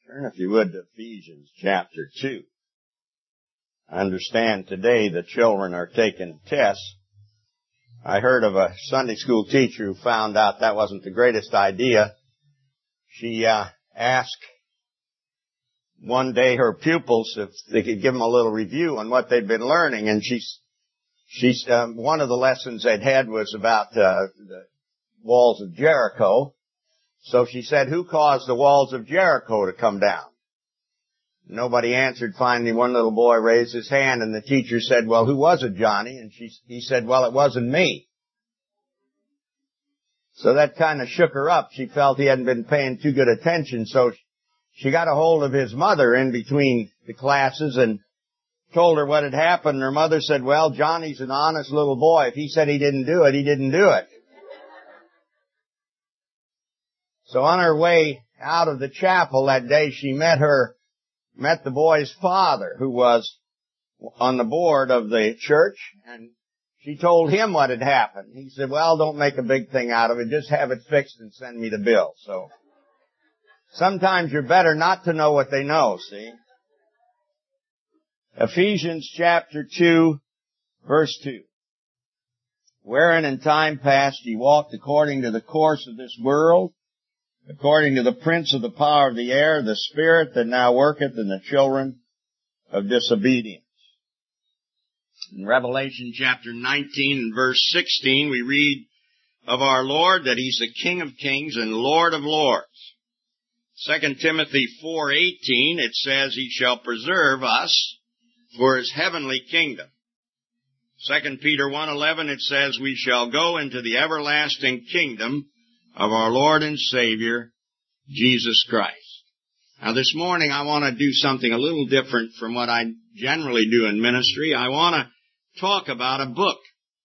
Turn, if you would, to Ephesians chapter 2. I understand today the children are taking tests. I heard of a Sunday school teacher who found out that wasn't the greatest idea. She asked one day her pupils if they could give them a little review on what they'd been learning, and one of the lessons they'd had was about the walls of Jericho. So she said, "Who caused the walls of Jericho to come down?" Nobody answered. Finally, one little boy raised his hand, and the teacher said, "Well, who was it, Johnny?" And he said, "Well, it wasn't me." So that kind of shook her up. She felt he hadn't been paying too good attention, so she got a hold of his mother in between the classes and told her what had happened. Her mother said, "Well, Johnny's an honest little boy. If he said he didn't do it, he didn't do it." So on her way out of the chapel that day, she met the boy's father, who was on the board of the church, and she told him what had happened. He said, "Well, don't make a big thing out of it. Just have it fixed and send me the bill." So sometimes you're better not to know what they know, see? Ephesians chapter 2, verse 2. "Wherein in time past ye walked according to the course of this world, according to the prince of the power of the air, the spirit that now worketh in the children of disobedience." In Revelation chapter 19 and verse 16, we read of our Lord that He's the King of kings and Lord of lords. 2 Timothy 4:18, it says, "He shall preserve us for His heavenly kingdom." 2 Peter 1:11, it says, "We shall go into the everlasting kingdom of our Lord and Savior, Jesus Christ." Now this morning I want to do something a little different from what I generally do in ministry. I want to talk about a book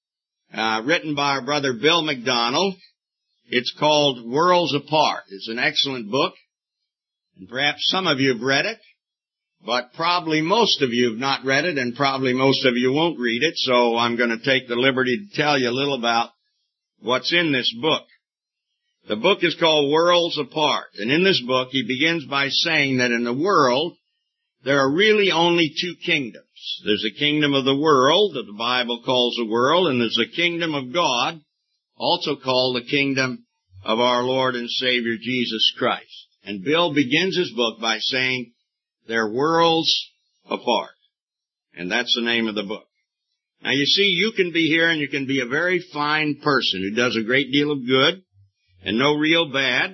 written by our brother Bill McDonald. It's called Worlds Apart. It's an excellent book, and perhaps some of you have read it, but probably most of you have not read it, and probably most of you won't read it, so I'm going to take the liberty to tell you a little about what's in this book. The book is called Worlds Apart, and in this book he begins by saying that in the world there are really only two kingdoms. There's a kingdom of the world that the Bible calls the world, and there's a kingdom of God, also called the kingdom of our Lord and Savior Jesus Christ. And Bill begins his book by saying they're worlds apart, and that's the name of the book. Now you see, you can be here and you can be a very fine person who does a great deal of good and no real bad,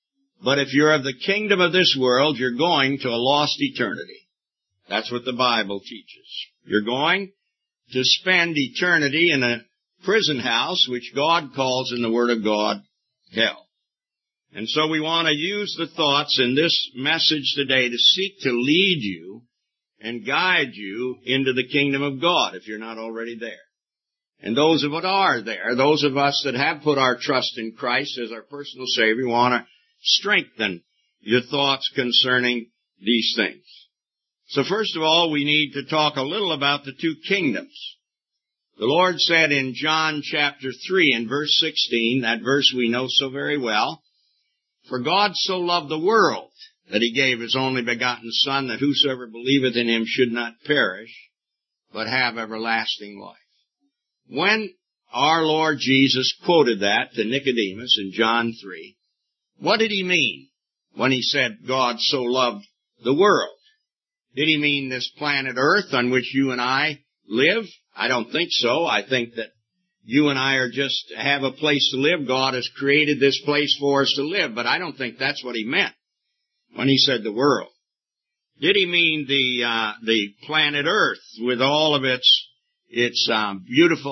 but if you're of the kingdom of this world, you're going to a lost eternity. That's what the Bible teaches. You're going to spend eternity in a prison house, which God calls in the Word of God, hell. And so we want to use the thoughts in this message today to seek to lead you and guide you into the kingdom of God, if you're not already there. And those of us are there, those of us that have put our trust in Christ as our personal Savior, want to strengthen your thoughts concerning these things. So first of all, we need to talk a little about the two kingdoms. The Lord said in John chapter 3 and verse 16, that verse we know so very well, "For God so loved the world that He gave His only begotten Son, that whosoever believeth in Him should not perish, but have everlasting life." When our Lord Jesus quoted that to Nicodemus in John 3, what did He mean when He said God so loved the world? Did He mean this planet Earth on which you and I live? I don't think so. I think that you and I are just have a place to live. God has created this place for us to live, but I don't think that's what He meant when He said the world. Did He mean the planet Earth with all of its beautiful,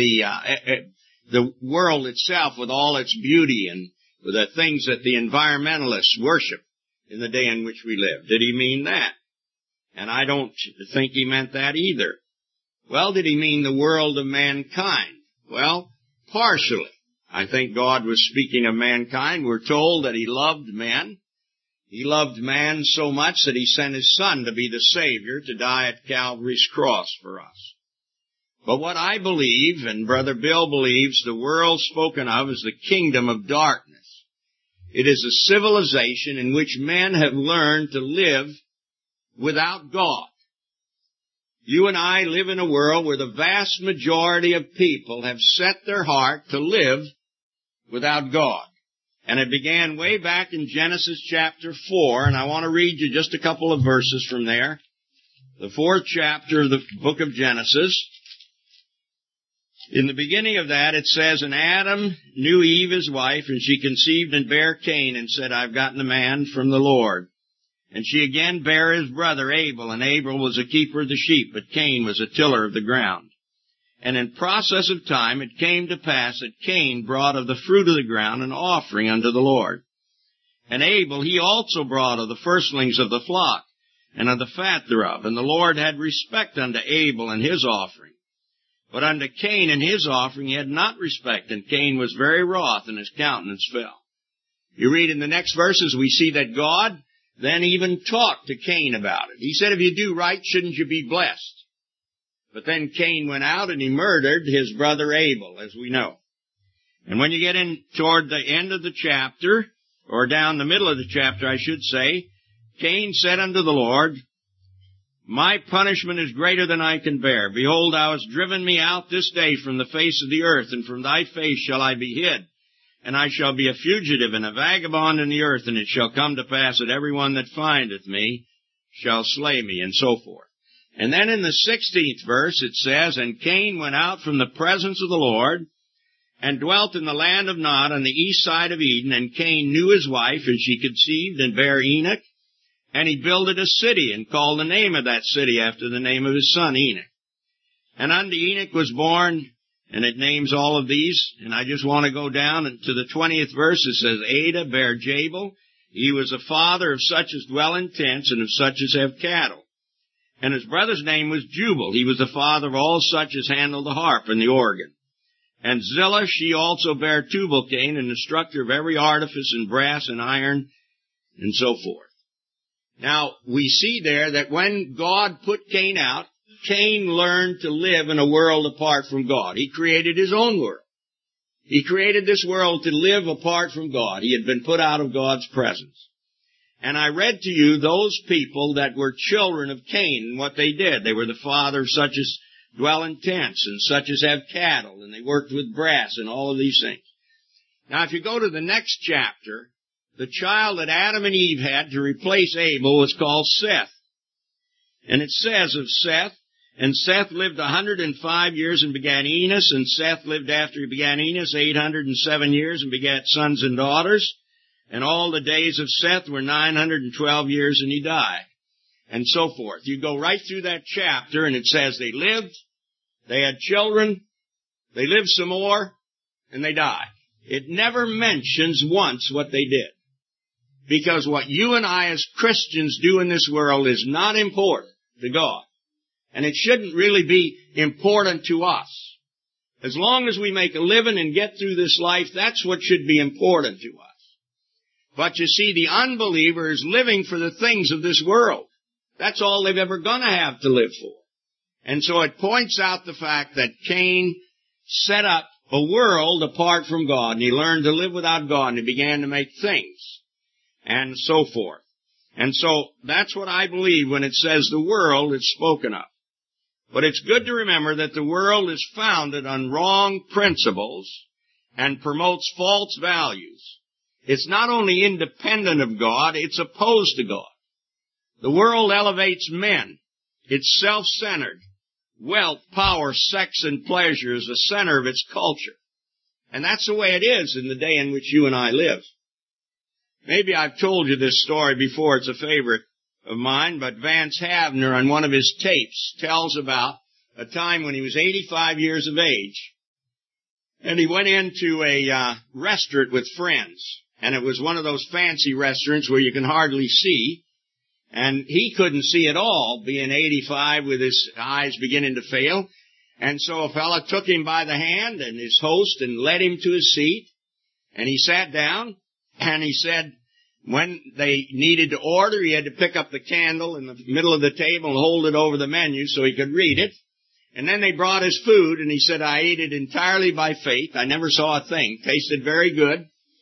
the world itself with all its beauty and the things that the environmentalists worship in the day in which we live? Did He mean that? And I don't think He meant that either. Well, did He mean the world of mankind? Well, partially. I think God was speaking of mankind. We're told that He loved men. He loved man so much that He sent His Son to be the Savior, to die at Calvary's cross for us. But what I believe, and Brother Bill believes, the world spoken of is the kingdom of darkness. It is a civilization in which men have learned to live without God. You and I live in a world where the vast majority of people have set their heart to live without God. And it began way back in Genesis chapter 4, and I want to read you just a couple of verses from there. The 4th chapter of the book of Genesis. In the beginning of that, it says, And Adam knew Eve his wife, and she conceived and bare Cain, and said, I've gotten a man from the Lord. And she again bare his brother Abel, and Abel was a keeper of the sheep, but Cain was a tiller of the ground. And in process of time it came to pass that Cain brought of the fruit of the ground an offering unto the Lord. And Abel he also brought of the firstlings of the flock, and of the fat thereof. And the Lord had respect unto Abel and his offering. But unto Cain and his offering he had not respect, and Cain was very wroth, and his countenance fell. You read in the next verses, we see that God then even talked to Cain about it. He said, if you do right, shouldn't you be blessed? But then Cain went out and he murdered his brother Abel, as we know. And when you get in toward the end of the chapter, or down the middle of the chapter, I should say, Cain said unto the Lord, My punishment is greater than I can bear. Behold, thou hast driven me out this day from the face of the earth, and from thy face shall I be hid. And I shall be a fugitive and a vagabond in the earth, and it shall come to pass that every one that findeth me shall slay me, and so forth. And then in the 16th verse it says, And Cain went out from the presence of the Lord, and dwelt in the land of Nod on the east side of Eden. And Cain knew his wife, and she conceived and bare Enoch. And he builded a city, and called the name of that city after the name of his son Enoch. And unto Enoch was born, and it names all of these, and I just want to go down to the 20th verse. It says, Ada bare Jabal. He was the father of such as dwell in tents, and of such as have cattle. And his brother's name was Jubal. He was the father of all such as handle the harp and the organ. And Zillah, she also bare Tubal-Cain, an instructor of every artifice in brass and iron, and so forth. Now, we see there that when God put Cain out, Cain learned to live in a world apart from God. He created his own world. He created this world to live apart from God. He had been put out of God's presence. And I read to you those people that were children of Cain and what they did. They were the father of such as dwell in tents and such as have cattle, and they worked with brass and all of these things. Now, if you go to the next chapter, the child that Adam and Eve had to replace Abel was called Seth. And it says of Seth, And Seth lived 105 years and begat Enos, and Seth lived after he begat Enos 807 years and begat sons and daughters. And all the days of Seth were 912 years, and he died. And so forth. You go right through that chapter, and it says they lived, they had children, they lived some more, and they died. It never mentions once what they did. Because what you and I as Christians do in this world is not important to God. And it shouldn't really be important to us. As long as we make a living and get through this life, that's what should be important to us. But you see, the unbeliever is living for the things of this world. That's all they've ever going to have to live for. And so it points out the fact that Cain set up a world apart from God, and he learned to live without God, and he began to make things, and so forth. And so that's what I believe when it says the world is spoken of. But it's good to remember that the world is founded on wrong principles and promotes false values. It's not only independent of God, it's opposed to God. The world elevates men. It's self-centered. Wealth, power, sex, and pleasure is the center of its culture. And that's the way it is in the day in which you and I live. Maybe I've told you this story before. It's a favorite of mine, but Vance Havner on one of his tapes tells about a time when he was 85 years of age. And he went into a restaurant with friends. And it was one of those fancy restaurants where you can hardly see. And he couldn't see at all, being 85 with his eyes beginning to fail. And so a fellow took him by the hand, and his host, and led him to his seat. And he sat down, and he said when they needed to order, he had to pick up the candle in the middle of the table and hold it over the menu so he could read it. And then they brought his food, and he said, I ate it entirely by faith. I never saw a thing. Tasted very good.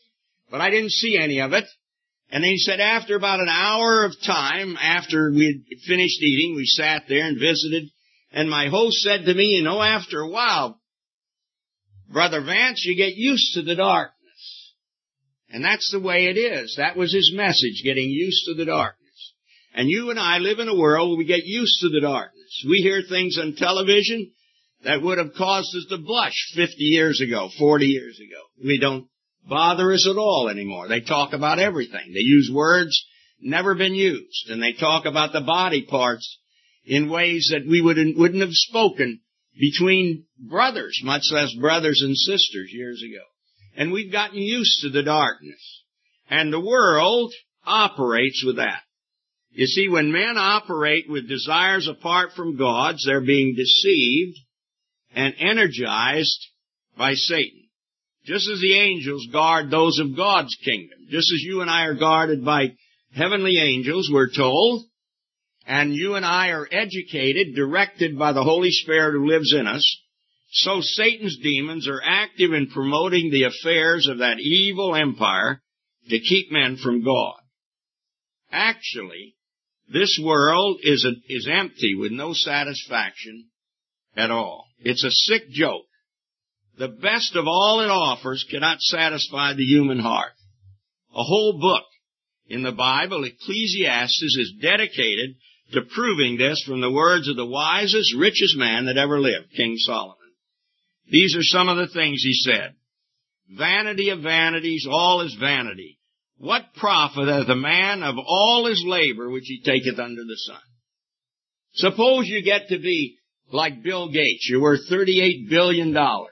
but I didn't see any of it. And then he said after about an hour of time, after we had finished eating, we sat there and visited, and my host said to me, after a while, Brother Vance, you get used to the darkness. And that's the way it is. That was his message, getting used to the darkness. And you and I live in a world where we get used to the darkness. We hear things on television that would have caused us to blush 50 years ago, 40 years ago. We don't bother us at all anymore. They talk about everything. They use words never been used. And they talk about the body parts in ways that we wouldn't have spoken between brothers, much less brothers and sisters years ago. And we've gotten used to the darkness. And the world operates with that. You see, when men operate with desires apart from God's, they're being deceived and energized by Satan. Just as the angels guard those of God's kingdom. Just as you and I are guarded by heavenly angels, we're told. And you and I are educated, directed by the Holy Spirit who lives in us. So Satan's demons are active in promoting the affairs of that evil empire to keep men from God. Actually, this world is empty with no satisfaction at all. It's a sick joke. The best of all it offers cannot satisfy the human heart. A whole book in the Bible, Ecclesiastes, is dedicated to proving this from the words of the wisest, richest man that ever lived, King Solomon. These are some of the things he said. Vanity of vanities, all is vanity. What profiteth a man of all his labor which he taketh under the sun? Suppose you get to be like Bill Gates. You're worth $38 billion.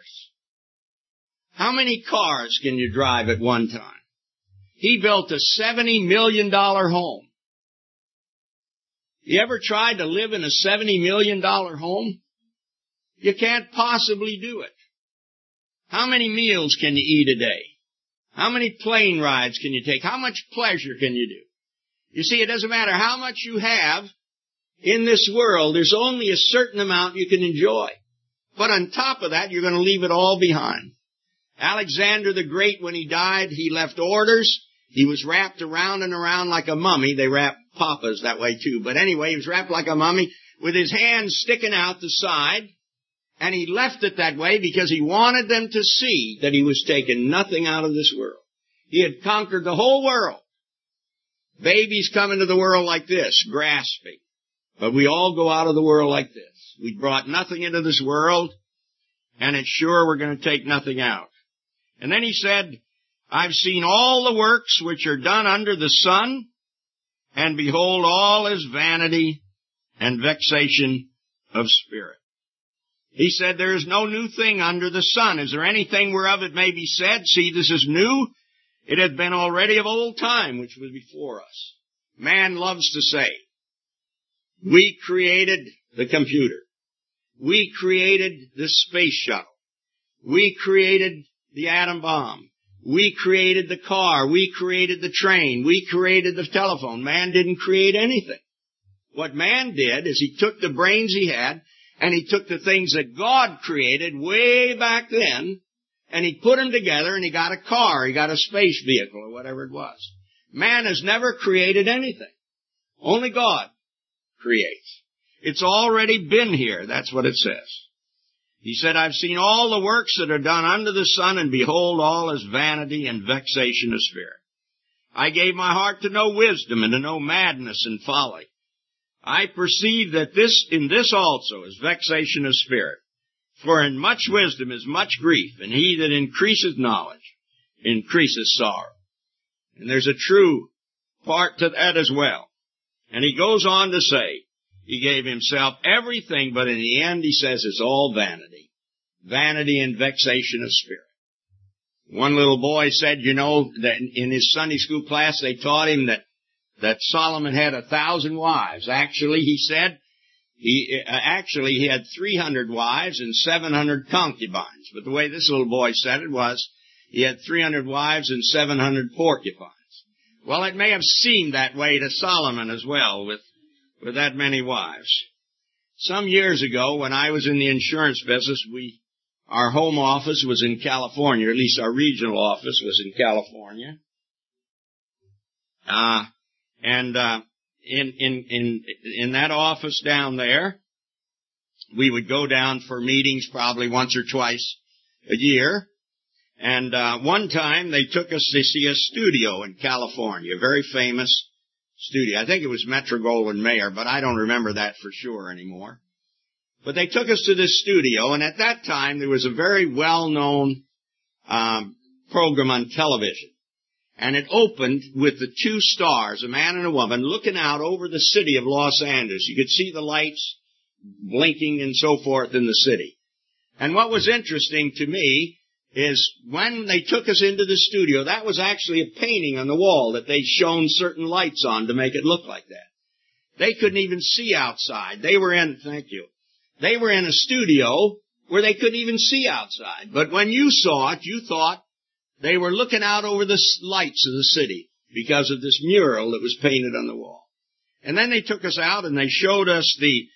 How many cars can you drive at one time? He built a $70 million home. You ever tried to live in a $70 million home? You can't possibly do it. How many meals can you eat a day? How many plane rides can you take? How much pleasure can you do? You see, it doesn't matter how much you have in this world. There's only a certain amount you can enjoy. But on top of that, you're going to leave it all behind. Alexander the Great, when he died, he left orders. He was wrapped around and around like a mummy. They wrap papas that way too. But anyway, he was wrapped like a mummy with his hands sticking out the side. And he left it that way because he wanted them to see that he was taking nothing out of this world. He had conquered the whole world. Babies come into the world like this, grasping. But we all go out of the world like this. We brought nothing into this world, and it's sure we're going to take nothing out. And then he said, I've seen all the works which are done under the sun, and behold, all is vanity and vexation of spirit. He said, there is no new thing under the sun. Is there anything whereof it may be said, see, this is new? It had been already of old time, which was before us. Man loves to say, we created the computer. We created the space shuttle. We created the atom bomb. We created the car. We created the train. We created the telephone. Man didn't create anything. What man did is he took the brains he had, and he took the things that God created way back then, and he put them together, and he got a car, he got a space vehicle, or whatever it was. Man has never created anything. Only God creates. It's already been here. That's what it says. He said, I've seen all the works that are done under the sun, and behold, all is vanity and vexation of spirit. I gave my heart to know wisdom and to know madness and folly. I perceive that in this also is vexation of spirit. For in much wisdom is much grief, and he that increaseth knowledge increaseth sorrow. And there's a true part to that as well. And he goes on to say, he gave himself everything, but in the end he says it's all vanity. Vanity and vexation of spirit. One little boy said, that in his Sunday school class they taught him that Solomon had 1,000 wives. Actually, he said, he had 300 wives and 700 concubines. But the way this little boy said it was, he had 300 wives and 700 porcupines. Well, it may have seemed that way to Solomon as well, with that many wives. Some years ago, when I was in the insurance business, our home office was in California, or at least our regional office was in California. In that office down there, we would go down for meetings probably once or twice a year. And one time they took us to see a studio in California, a very famous studio. I think it was Metro-Goldwyn-Mayer, but I don't remember that for sure anymore. But they took us to this studio, and at that time there was a very well-known program on television. And it opened with the two stars, a man and a woman, looking out over the city of Los Angeles. You could see the lights blinking and so forth in the city. And what was interesting to me is when they took us into the studio, that was actually a painting on the wall that they'd shown certain lights on to make it look like that. They couldn't even see outside. They were in a studio where they couldn't even see outside. But when you saw it, you thought they were looking out over the lights of the city because of this mural that was painted on the wall. And then they took us out and they showed us the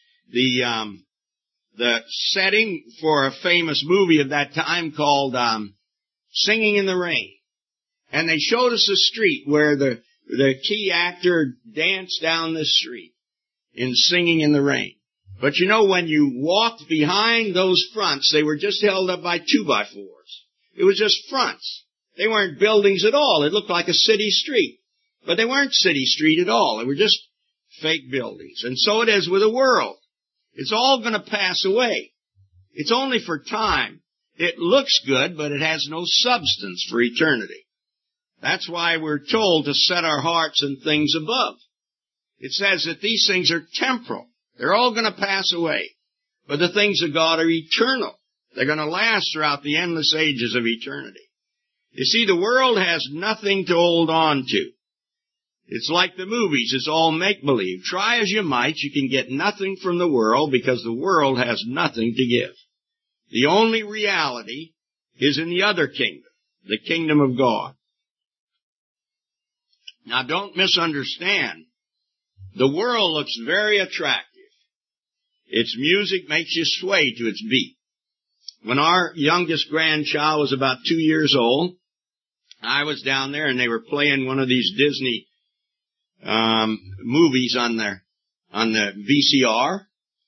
setting for a famous movie of that time called Singing in the Rain. And they showed us a street where the key actor danced down the street in Singing in the Rain. But you know, when you walked behind those fronts, they were just held up by 2x4s. It was just fronts. They weren't buildings at all. It looked like a city street. But they weren't city street at all. They were just fake buildings. And so it is with the world. It's all going to pass away. It's only for time. It looks good, but it has no substance for eternity. That's why we're told to set our hearts on things above. It says that these things are temporal. They're all going to pass away. But the things of God are eternal. They're going to last throughout the endless ages of eternity. You see, the world has nothing to hold on to. It's like the movies. It's all make-believe. Try as you might, you can get nothing from the world because the world has nothing to give. The only reality is in the other kingdom, the kingdom of God. Now, don't misunderstand. The world looks very attractive. Its music makes you sway to its beat. When our youngest grandchild was about 2 years old, I was down there and they were playing one of these Disney movies on the VCR,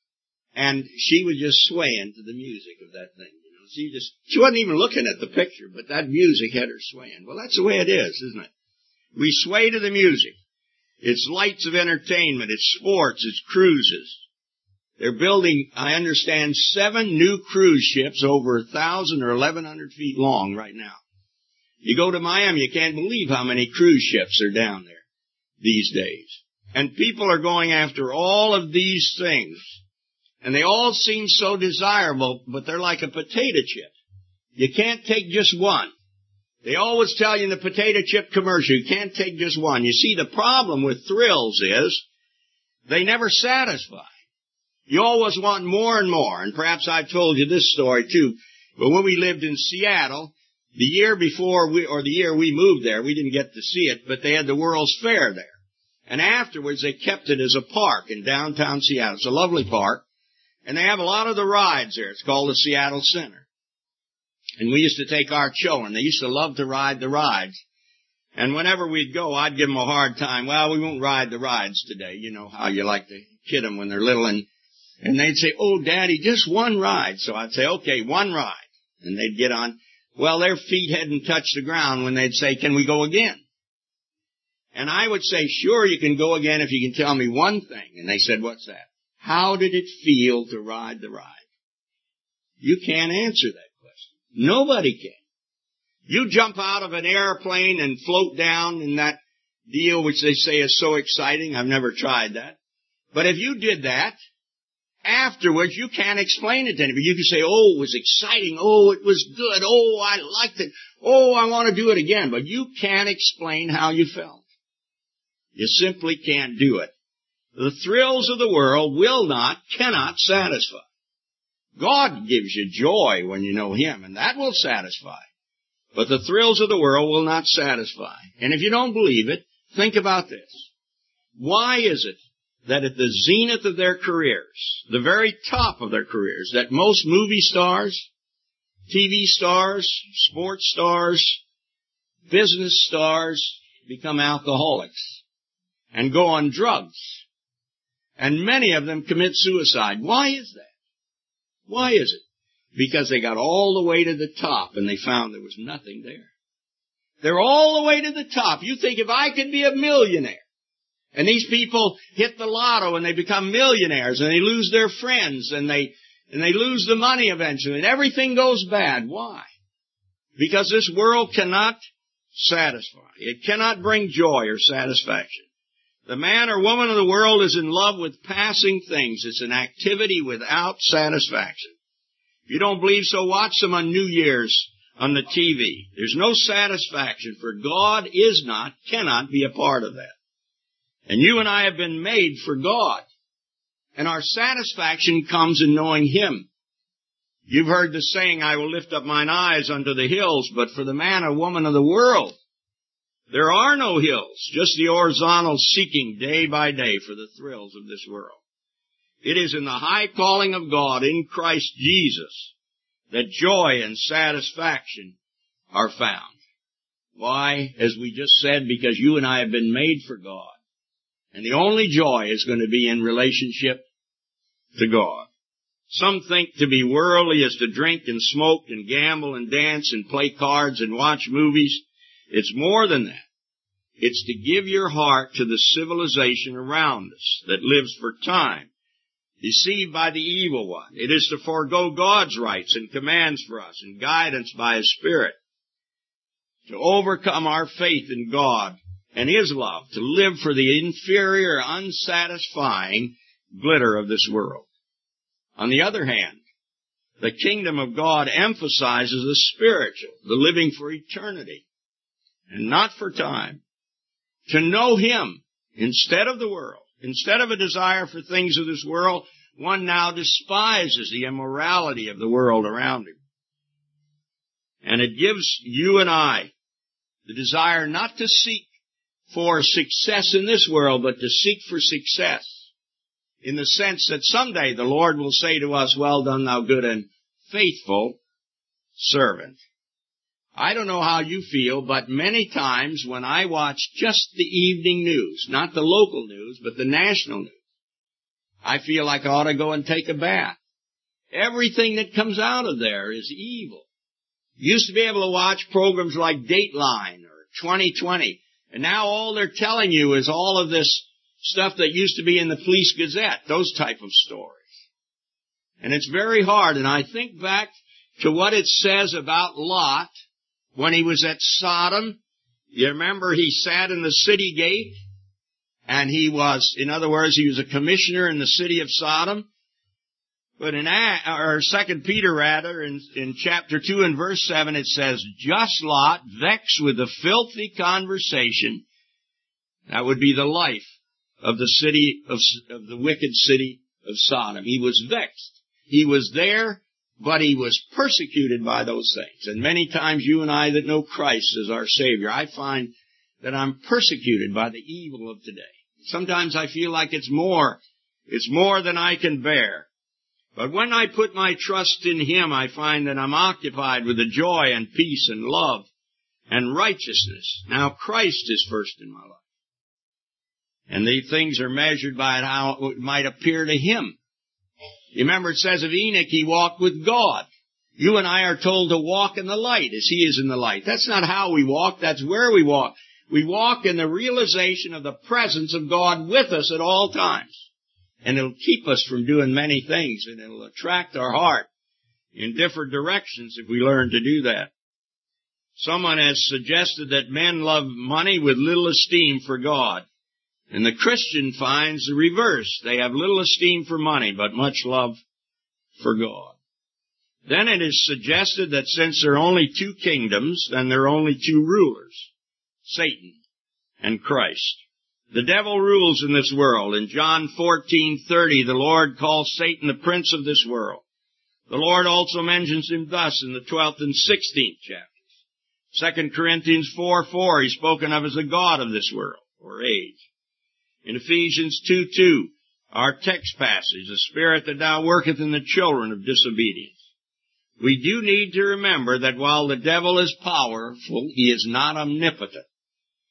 and she was just swaying to the music of that thing. You know, she wasn't even looking at the picture, but that music had her swaying. Well, that's the way it is, isn't it? We sway to the music. It's lights of entertainment. It's sports. It's cruises. They're building, I understand, 7 new cruise ships over 1,000 or 1,100 feet long right now. You go to Miami, you can't believe how many cruise ships are down there these days. And people are going after all of these things. And they all seem so desirable, but they're like a potato chip. You can't take just one. They always tell you in the potato chip commercial, you can't take just one. You see, the problem with thrills is they never satisfy. You always want more and more. And perhaps I've told you this story too. But when we lived in Seattle, the year we moved there, we didn't get to see it, but they had the World's Fair there. And afterwards they kept it as a park in downtown Seattle. It's a lovely park. And they have a lot of the rides there. It's called the Seattle Center. And we used to take our children. They used to love to ride the rides. And whenever we'd go, I'd give them a hard time. Well, we won't ride the rides today. You know how you like to kid them when they're little. And they'd say, oh, Daddy, just one ride. So I'd say, okay, one ride. And they'd get on. Well, their feet hadn't touched the ground when they'd say, can we go again? And I would say, sure, you can go again if you can tell me one thing. And they said, what's that? How did it feel to ride the ride? You can't answer that question. Nobody can. You jump out of an airplane and float down in that deal which they say is so exciting. I've never tried that. But if you did that, afterwards you can't explain it to anybody. You can say, oh, it was exciting. Oh, it was good. Oh, I liked it. Oh, I want to do it again. But you can't explain how you felt. You simply can't do it. The thrills of the world cannot satisfy. God gives you joy when you know Him, and that will satisfy. But the thrills of the world will not satisfy. And if you don't believe it, think about this. Why is it that at the zenith of their careers, the very top of their careers, that most movie stars, TV stars, sports stars, business stars, become alcoholics and go on drugs. And many of them commit suicide. Why is that? Why is it? Because they got all the way to the top and they found there was nothing there. They're all the way to the top. You think if I could be a millionaire, and these people hit the lotto and they become millionaires and they lose their friends and they lose the money eventually and everything goes bad. Why? Because this world cannot satisfy. It cannot bring joy or satisfaction. The man or woman of the world is in love with passing things. It's an activity without satisfaction. If you don't believe so, watch them on New Year's on the TV. There's no satisfaction, for God cannot be a part of that. And you and I have been made for God. And our satisfaction comes in knowing Him. You've heard the saying, I will lift up mine eyes unto the hills, but for the man or woman of the world, there are no hills, just the horizontal seeking day by day for the thrills of this world. It is in the high calling of God in Christ Jesus that joy and satisfaction are found. Why? As we just said, because you and I have been made for God. And the only joy is going to be in relationship to God. Some think to be worldly is to drink and smoke and gamble and dance and play cards and watch movies. It's more than that. It's to give your heart to the civilization around us that lives for time, deceived by the evil one. It is to forego God's rights and commands for us and guidance by His Spirit, to overcome our faith in God and His love, to live for the inferior, unsatisfying glitter of this world. On the other hand, the kingdom of God emphasizes the spiritual, the living for eternity, and not for time. To know Him instead of the world, instead of a desire for things of this world, one now despises the immorality of the world around him. And it gives you and I the desire not to seek for success in this world, but to seek for success in the sense that someday the Lord will say to us, well done, thou good and faithful servant. I don't know how you feel, but many times when I watch just the evening news, not the local news, but the national news, I feel like I ought to go and take a bath. Everything that comes out of there is evil. You used to be able to watch programs like Dateline or 2020, and now all they're telling you is all of this stuff that used to be in the Police Gazette, those type of stories. And it's very hard, and I think back to what it says about Lot when he was at Sodom. You remember he sat in the city gate, and he was, in other words, he was a commissioner in the city of Sodom. But in 2 Peter, in chapter 2 and verse 7, it says, just Lot, vexed with the filthy conversation, that would be the life of the city of the wicked city of Sodom. He was vexed. He was there, but he was persecuted by those things. And many times you and I that know Christ as our Savior, I find that I'm persecuted by the evil of today. Sometimes I feel like it's more than I can bear. But when I put my trust in Him, I find that I'm occupied with the joy and peace and love and righteousness. Now Christ is first in my life. And these things are measured by how it might appear to Him. You remember it says of Enoch, he walked with God. You and I are told to walk in the light as He is in the light. That's not how we walk, that's where we walk. We walk in the realization of the presence of God with us at all times. And it'll keep us from doing many things, and it'll attract our heart in different directions if we learn to do that. Someone has suggested that men love money with little esteem for God. And the Christian finds the reverse. They have little esteem for money, but much love for God. Then it is suggested that since there are only two kingdoms, then there are only two rulers, Satan and Christ. The devil rules in this world. In John 14:30, the Lord calls Satan the prince of this world. The Lord also mentions him thus in the 12th and 16th chapters. 2 Corinthians 4:4, he's spoken of as the god of this world, or age. In Ephesians 2:2, our text passage, the spirit that now worketh in the children of disobedience. We do need to remember that while the devil is powerful, he is not omnipotent.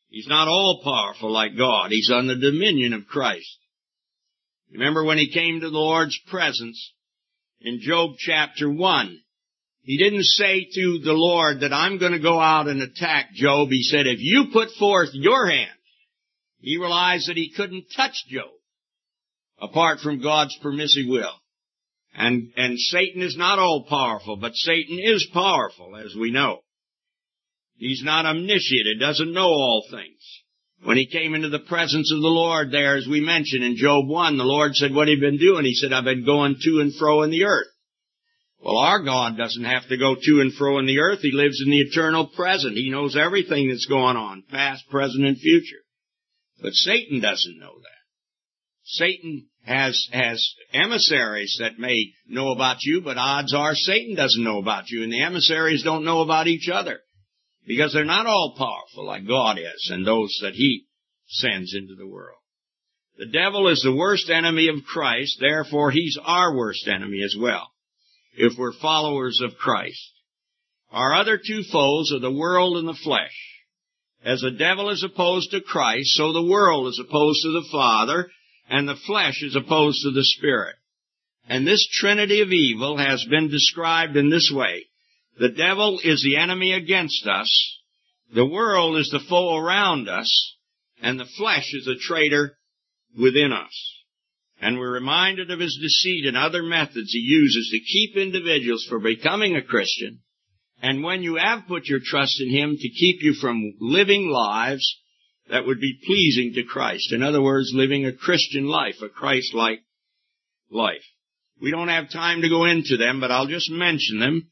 He's not all-powerful like God. He's on the dominion of Christ. Remember when he came to the Lord's presence in Job chapter 1, he didn't say to the Lord that I'm going to go out and attack Job. He said, if you put forth your hand, he realized that he couldn't touch Job apart from God's permissive will. And Satan is not all-powerful, but Satan is powerful, as we know. He's not omniscient. He doesn't know all things. When he came into the presence of the Lord there, as we mentioned in Job 1, the Lord said, what have you been doing? He said, I've been going to and fro in the earth. Well, our God doesn't have to go to and fro in the earth. He lives in the eternal present. He knows everything that's going on, past, present, and future. But Satan doesn't know that. Satan has emissaries that may know about you, but odds are Satan doesn't know about you, and the emissaries don't know about each other, because they're not all powerful like God is and those that he sends into the world. The devil is the worst enemy of Christ, therefore he's our worst enemy as well, if we're followers of Christ. Our other two foes are the world and the flesh. As the devil is opposed to Christ, so the world is opposed to the Father, and the flesh is opposed to the Spirit. And this trinity of evil has been described in this way. The devil is the enemy against us, the world is the foe around us, and the flesh is a traitor within us. And we're reminded of his deceit and other methods he uses to keep individuals from becoming a Christian, and when you have put your trust in him, to keep you from living lives that would be pleasing to Christ. In other words, living a Christian life, a Christ-like life. We don't have time to go into them, but I'll just mention them.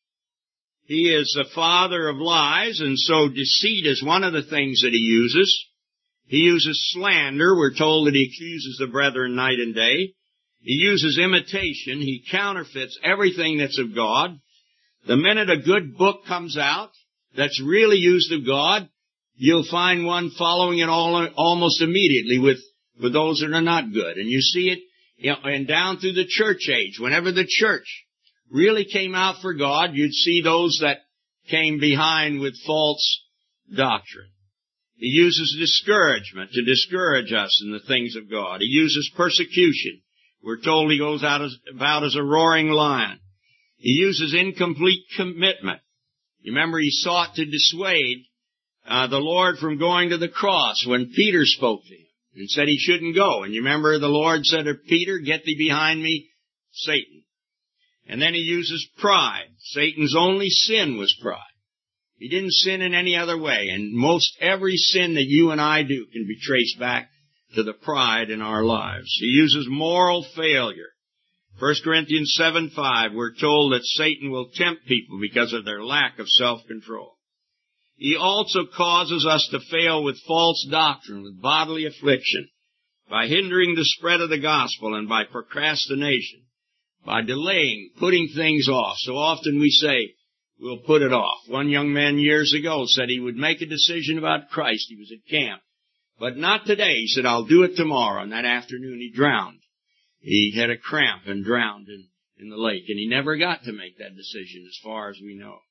He is the father of lies, and so deceit is one of the things that he uses. He uses slander. We're told that he accuses the brethren night and day. He uses imitation. He counterfeits everything that's of God. The minute a good book comes out that's really used of God, you'll find one following it almost immediately with those that are not good. And you see it and down through the church age. Whenever the church really came out for God, you'd see those that came behind with false doctrine. He uses discouragement to discourage us in the things of God. He uses persecution. We're told he goes out about as a roaring lion. He uses incomplete commitment. You remember he sought to dissuade the Lord from going to the cross when Peter spoke to him and said he shouldn't go. And you remember the Lord said to Peter, get thee behind me, Satan. And then he uses pride. Satan's only sin was pride. He didn't sin in any other way. And most every sin that you and I do can be traced back to the pride in our lives. He uses moral failure. 1 Corinthians 7:5, we're told that Satan will tempt people because of their lack of self-control. He also causes us to fail with false doctrine, with bodily affliction, by hindering the spread of the gospel and by procrastination, by delaying, putting things off. So often we say, we'll put it off. One young man years ago said he would make a decision about Christ. He was at camp. But not today. He said, I'll do it tomorrow. And that afternoon he drowned. He had a cramp and drowned in the lake. And he never got to make that decision as far as we know.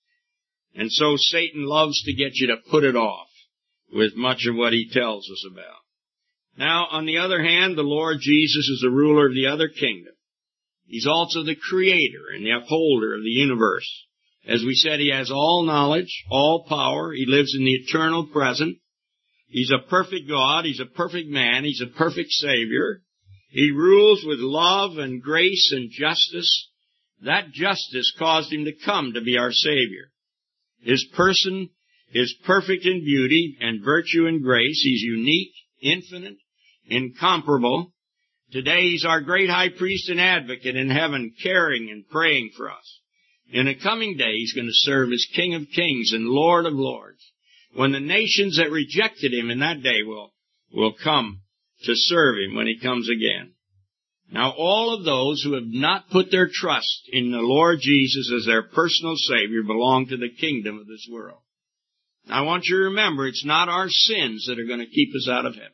And so Satan loves to get you to put it off with much of what he tells us about. Now, on the other hand, the Lord Jesus is the ruler of the other kingdom. He's also the creator and the upholder of the universe. As we said, he has all knowledge, all power. He lives in the eternal present. He's a perfect God. He's a perfect man. He's a perfect Savior. He rules with love and grace and justice. That justice caused him to come to be our Savior. His person is perfect in beauty and virtue and grace. He's unique, infinite, incomparable. Today he's our great high priest and advocate in heaven, caring and praying for us. In a coming day, he's going to serve as King of Kings and Lord of Lords, when the nations that rejected him in that day will come to serve him when he comes again. Now, all of those who have not put their trust in the Lord Jesus as their personal Savior belong to the kingdom of this world. Now, I want you to remember, it's not our sins that are going to keep us out of heaven.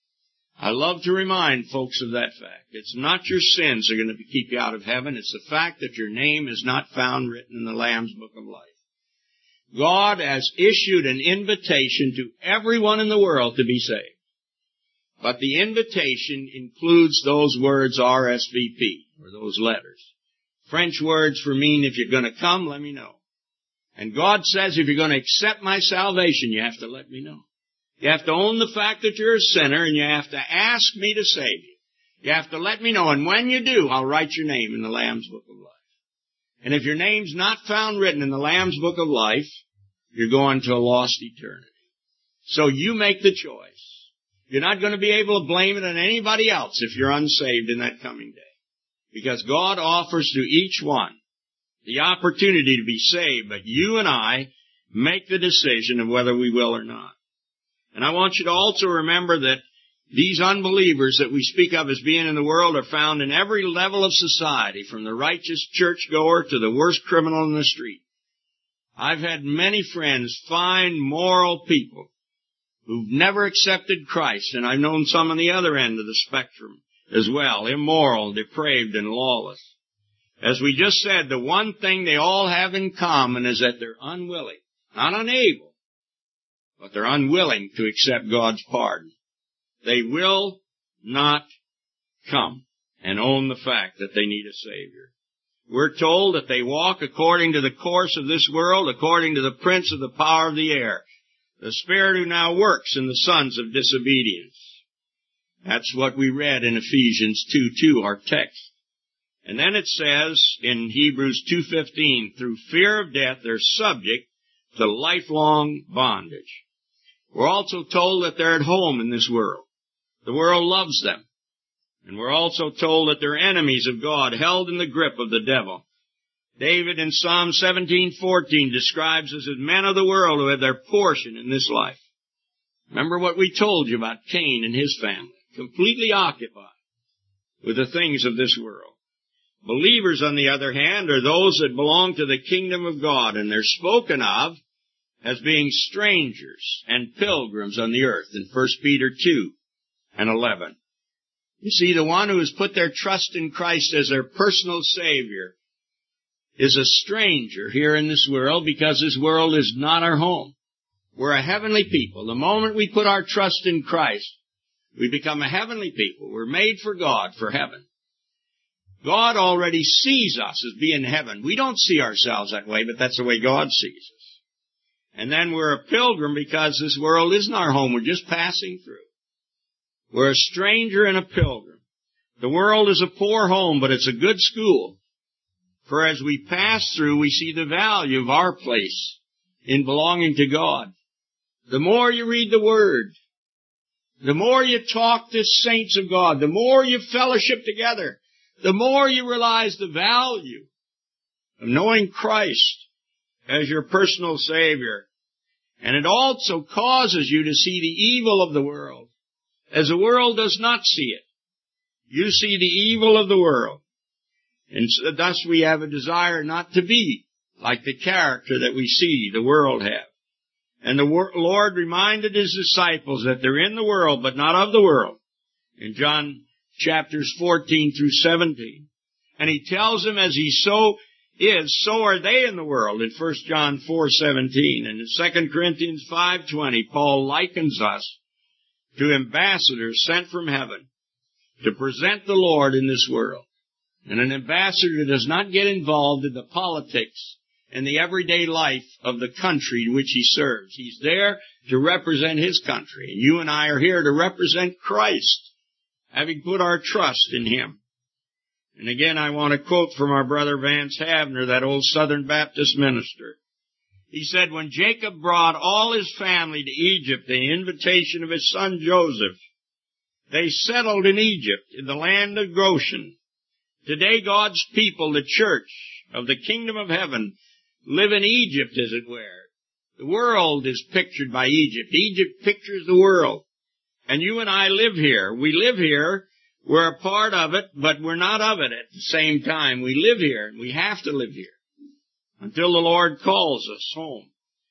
I love to remind folks of that fact. It's not your sins that are going to keep you out of heaven. It's the fact that your name is not found written in the Lamb's Book of Life. God has issued an invitation to everyone in the world to be saved. But the invitation includes those words RSVP, or those letters. French words for mean, if you're going to come, let me know. And God says, if you're going to accept my salvation, you have to let me know. You have to own the fact that you're a sinner, and you have to ask me to save you. You have to let me know, and when you do, I'll write your name in the Lamb's Book of Life. And if your name's not found written in the Lamb's Book of Life, you're going to a lost eternity. So you make the choice. You're not going to be able to blame it on anybody else if you're unsaved in that coming day. Because God offers to each one the opportunity to be saved, but you and I make the decision of whether we will or not. And I want you to also remember that these unbelievers that we speak of as being in the world are found in every level of society, from the righteous churchgoer to the worst criminal in the street. I've had many friends, fine, moral people, who've never accepted Christ, and I've known some on the other end of the spectrum as well, immoral, depraved, and lawless. As we just said, the one thing they all have in common is that they're unwilling, not unable, but they're unwilling to accept God's pardon. They will not come and own the fact that they need a Savior. We're told that they walk according to the course of this world, according to the prince of the power of the air, the spirit who now works in the sons of disobedience. That's what we read in Ephesians 2:2, our text. And then it says in Hebrews 2:15, through fear of death they're subject to lifelong bondage. We're also told that they're at home in this world. The world loves them. And we're also told that they're enemies of God, held in the grip of the devil. David in Psalm 17:14 describes us as men of the world who have their portion in this life. Remember what we told you about Cain and his family, completely occupied with the things of this world. Believers, on the other hand, are those that belong to the kingdom of God, and they're spoken of as being strangers and pilgrims on the earth in 1 Peter 2:11. You see, the one who has put their trust in Christ as their personal Savior is a stranger here in this world, because this world is not our home. We're a heavenly people. The moment we put our trust in Christ, we become a heavenly people. We're made for God, for heaven. God already sees us as being heaven. We don't see ourselves that way, but that's the way God sees us. And then we're a pilgrim because this world isn't our home. We're just passing through. We're a stranger and a pilgrim. The world is a poor home, but it's a good school. For as we pass through, we see the value of our place in belonging to God. The more you read the Word, the more you talk to saints of God, the more you fellowship together, the more you realize the value of knowing Christ as your personal Savior. And it also causes you to see the evil of the world as the world does not see it. You see the evil of the world. And so thus we have a desire not to be like the character that we see the world have. And the Lord reminded His disciples that they're in the world, but not of the world, in John chapters 14 through 17. And He tells them, as He so is, so are they in the world, in 1 John 4:17. And in 2 Corinthians 5:20, Paul likens us to ambassadors sent from heaven to present the Lord in this world. And an ambassador does not get involved in the politics and the everyday life of the country in which he serves. He's there to represent his country. And you and I are here to represent Christ, having put our trust in Him. And again, I want to quote from our brother Vance Havner, that old Southern Baptist minister. He said, when Jacob brought all his family to Egypt, the invitation of his son Joseph, they settled in Egypt, in the land of Goshen. Today, God's people, the church of the kingdom of heaven, live in Egypt, as it were. The world is pictured by Egypt. Egypt pictures the world. And you and I live here. We live here. We're a part of it, but we're not of it at the same time. We live here, and we have to live here until the Lord calls us home.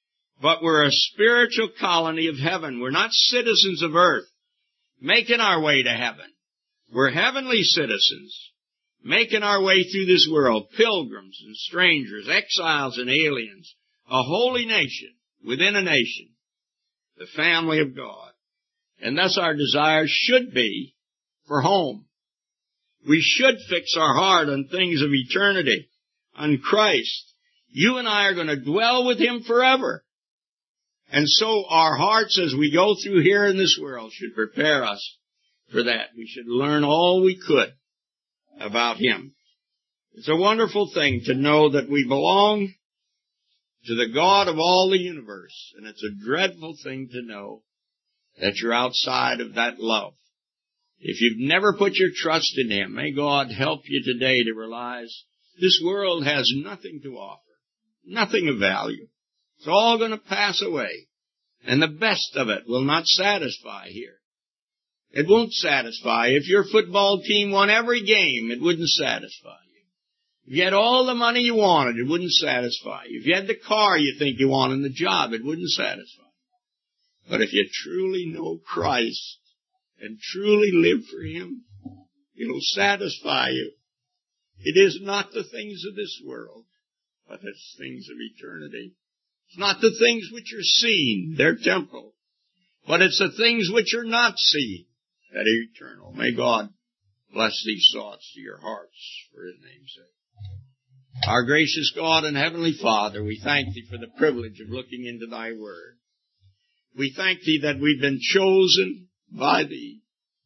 But we're a spiritual colony of heaven. We're not citizens of earth making our way to heaven. We're heavenly citizens making our way through this world, pilgrims and strangers, exiles and aliens, a holy nation within a nation, the family of God. And thus our desire should be for home. We should fix our heart on things of eternity, on Christ. You and I are going to dwell with Him forever. And so our hearts as we go through here in this world should prepare us for that. We should learn all we could about Him. It's a wonderful thing to know that we belong to the God of all the universe. And it's a dreadful thing to know that you're outside of that love. If you've never put your trust in Him, may God help you today to realize this world has nothing to offer, nothing of value. It's all going to pass away, and the best of it will not satisfy here. It won't satisfy. If your football team won every game, it wouldn't satisfy you. If you had all the money you wanted, it wouldn't satisfy you. If you had the car you think you want and the job, it wouldn't satisfy you. But if you truly know Christ and truly live for Him, it'll satisfy you. It is not the things of this world, but it's things of eternity. It's not the things which are seen, they're temporal, but it's the things which are not seen that are eternal. May God bless these thoughts to your hearts for His name's sake. Our gracious God and Heavenly Father, we thank Thee for the privilege of looking into Thy Word. We thank Thee that we've been chosen by Thee,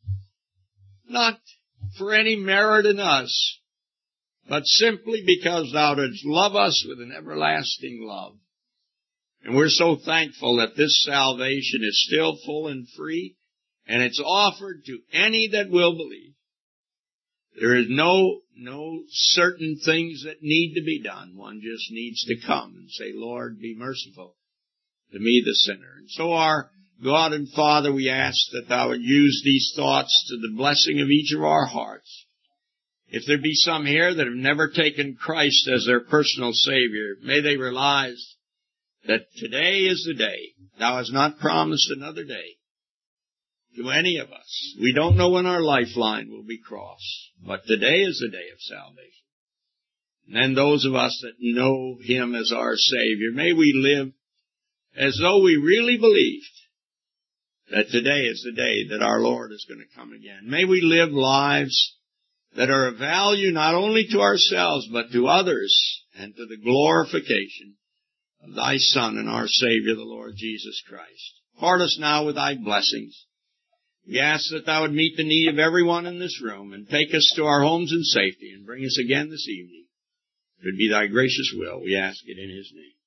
not for any merit in us, but simply because Thou didst love us with an everlasting love. And we're so thankful that this salvation is still full and free, and it's offered to any that will believe. There is no certain things that need to be done. One just needs to come and say, Lord, be merciful to me, the sinner. And so our God and Father, we ask that Thou would use these thoughts to the blessing of each of our hearts. If there be some here that have never taken Christ as their personal Savior, may they realize that today is the day. Thou hast not promised another day to any of us. We don't know when our lifeline will be crossed, but today is the day of salvation. And then those of us that know Him as our Savior, may we live as though we really believed that today is the day that our Lord is going to come again. May we live lives that are of value not only to ourselves, but to others, and to the glorification of Thy Son and our Savior, the Lord Jesus Christ. Part us now with Thy blessings. We ask that Thou would meet the need of everyone in this room and take us to our homes in safety and bring us again this evening. It would be Thy gracious will. We ask it in His name.